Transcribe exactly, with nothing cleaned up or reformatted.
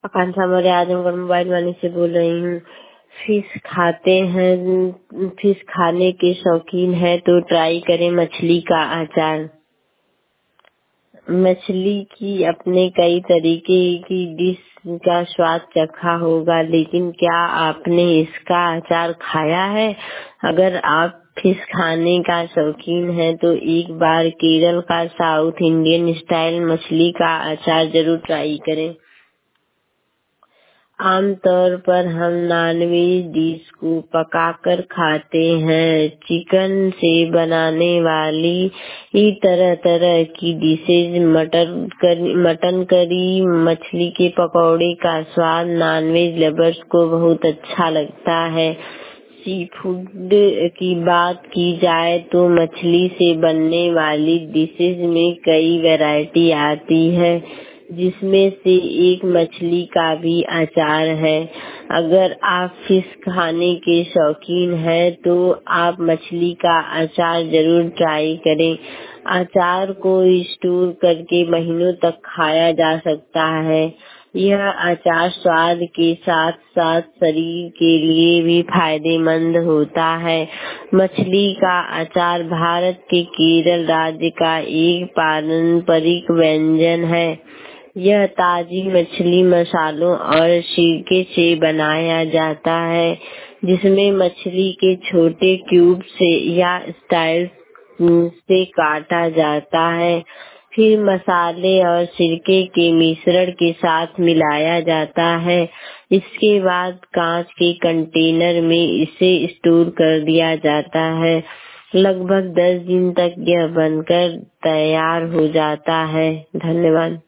आकांक्षा Maurya Azamgarh mobile वाली से बोल रही हूँ। फिश खाते हैं, फिश खाने के शौकीन है तो ट्राई करें मछली का अचार। मछली की अपने कई तरीके की डिश का स्वाद चखा होगा, लेकिन क्या आपने इसका अचार खाया है? अगर आप फिश खाने का शौकीन है तो एक बार केरल का साउथ इंडियन स्टाइल मछली का अचार जरूर ट्राई करें। आमतौर पर हम नॉनवेज डिश को पकाकर खाते हैं। चिकन से बनाने वाली ये तरह तरह की dishes, mutton curry mutton curry, मछली के पकौड़े का स्वाद नॉनवेज लवर्स को बहुत अच्छा लगता है। सी फूड की बात की जाए तो मछली से बनने वाली डिशेज में कई वैरायटी आती है, जिसमें से एक मछली का भी अचार है। अगर आप फिश खाने के शौकीन हैं तो आप मछली का अचार जरूर ट्राई करें। अचार को स्टोर करके महीनों तक खाया जा सकता है। यह अचार स्वाद के साथ साथ शरीर के लिए भी फायदेमंद होता है। मछली का अचार भारत के केरल राज्य का एक पारंपरिक व्यंजन है। यह ताजी मछली मसालों और सिरके से बनाया जाता है, जिसमें मछली के छोटे क्यूब से या स्टाइल से काटा जाता है, फिर मसाले और सिरके के मिश्रण के साथ मिलाया जाता है। इसके बाद कांच के कंटेनर में इसे स्टोर कर दिया जाता है। लगभग दस दिन तक यह बनकर तैयार हो जाता है। धन्यवाद।